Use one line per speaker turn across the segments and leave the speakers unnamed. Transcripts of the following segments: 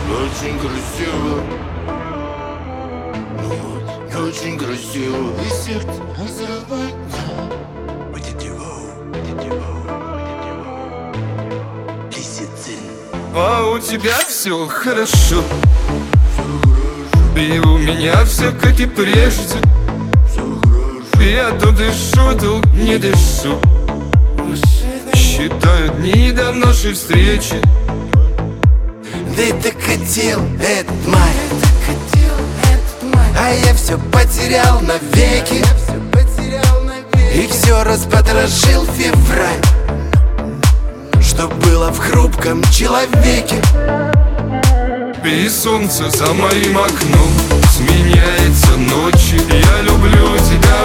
Очень красиво, ну вот, очень красиво. И сердце разрывается.
А у тебя все хорошо, и у меня все как и прежде. Я то дышу, то не дышу. Считаю дни до нашей встречи.
Ты так хотел этот май, а я все потерял навеки. И все распотрошил февраль, что было в хрупком человеке.
И солнце за моим окном сменяется ночью. Я люблю тебя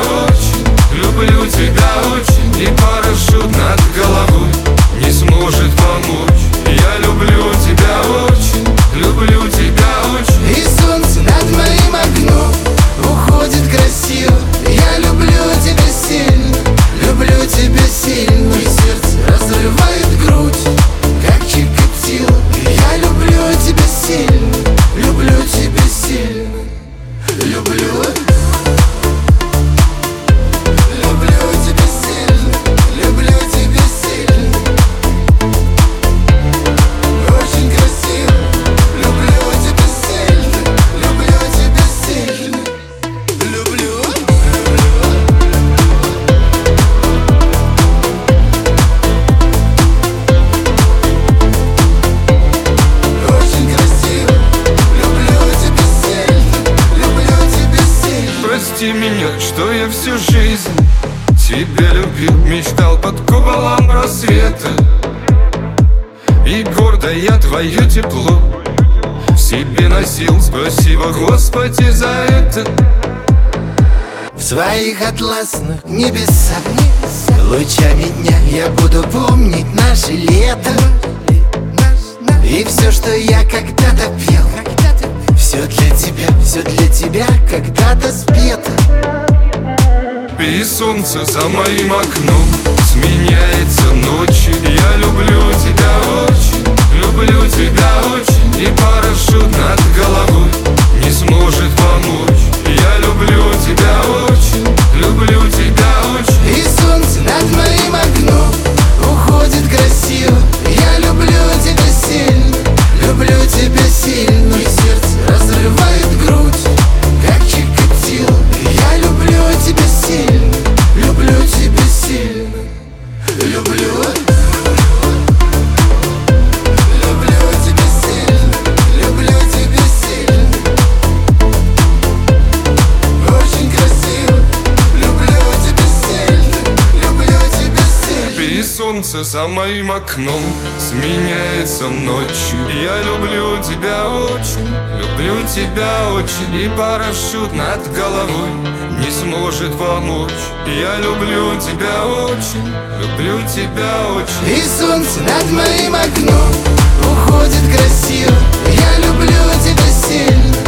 очень, и парашют над головой не сможет помочь. Я люблю тебя очень.
И солнце над моим окном уходит красиво. Я люблю тебя сильно, и сердце разрывает грудь, как Чикатило. Я люблю тебя сильно, люблю. Очень красиво, люблю тебя сильно, Очень красиво, люблю тебя сильно.
Прости меня, что я всю жизнь тебя любил, мечтал под куполом рассвета. И гордо я твое тепло в себе носил. Спасибо, Господи, за это.
В своих атласных небесах лучами дня я буду помнить наше лето. И все, что я когда-то пел, все для тебя когда-то спето.
И солнце за моим окном сменяется ночью. Я люблю тебя очень, и парашют над головой не сможет помочь. Я люблю тебя очень.
И солнце над моим окном уходит красиво. Я люблю тебя сильно, и сердце разрывает грудь, как Чикатило. Я люблю тебя сильно, Очень красиво, люблю тебя сильно.
И солнце за моим окном сменяется ночью. Я люблю тебя очень, и парашют над головой не сможет помочь. Я люблю тебя очень.
И солнце над моим окном уходит красиво. Я люблю тебя сильно.